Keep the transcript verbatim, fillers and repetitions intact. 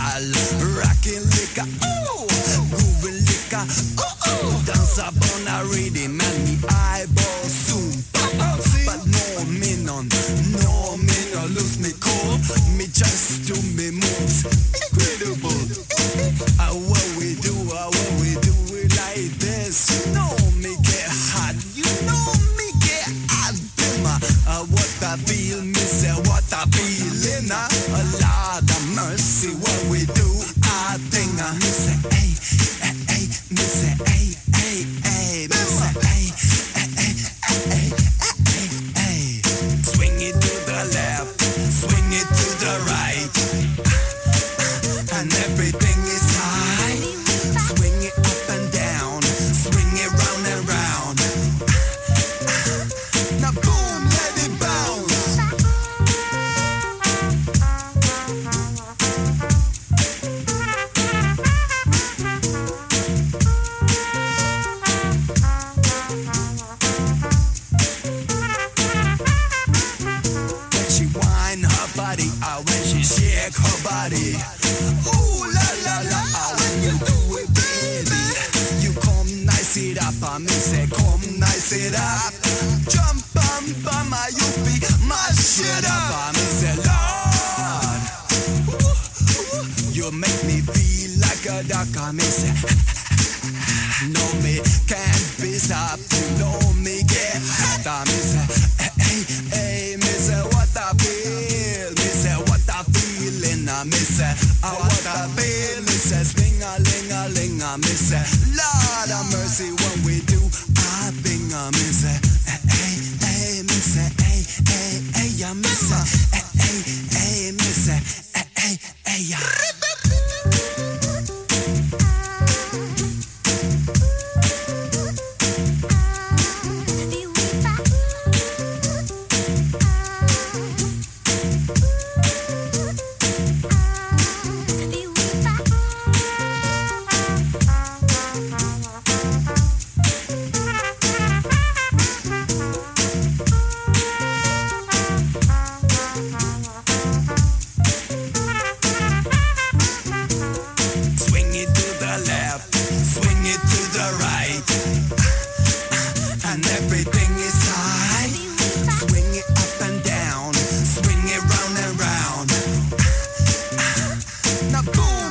style. Rockin' liquor, ooh, groovin' liquor, ooh, ooh. Dance up on a rhythm and me eyeball soon pop out. But no me none, no me no lose me cool. Me just do me moves, incredible. Uh, what we do, uh, what we do it like this. You know me get hot, you know me get hot. Uh, what I feel, me say what I feelin'. Uh, a lot of mercy, what we do, I think. Uh, me say hey, hey, hey, me say hey, hey, hey, me say hey, hey, hey, hey, hey, hey. Swing it to the left, swing it to the right, and everything is high. Swing it up and down, swing it round and round. Now boom, let it bounce. When she whine her body, ah, when she shake her body, ooh la la la, ah, when you do it, baby, you come nice it up, ah, me say come nice it up. Jump bam bam, ah, you be mash it up, ah, me say Lord, ooh, ooh, you make me feel like a duck, ah, me say. No, me can't be stopped. You know me get hot. I me say, hey, hey, hey, me say what I feel. Me say what I feelin'. I me say, I what I feel. Me say, swing a ling a ling. I me say, Lord have mercy when we do our thing. I me say, hey, hey, hey, me say, hey, hey, hey, I me say, hey, hey, hey, me say, hey, hey, hey, yeah. Swing it to the left, swing it to the right, and everything is high. Swing it up and down, swing it round and round. Now boom.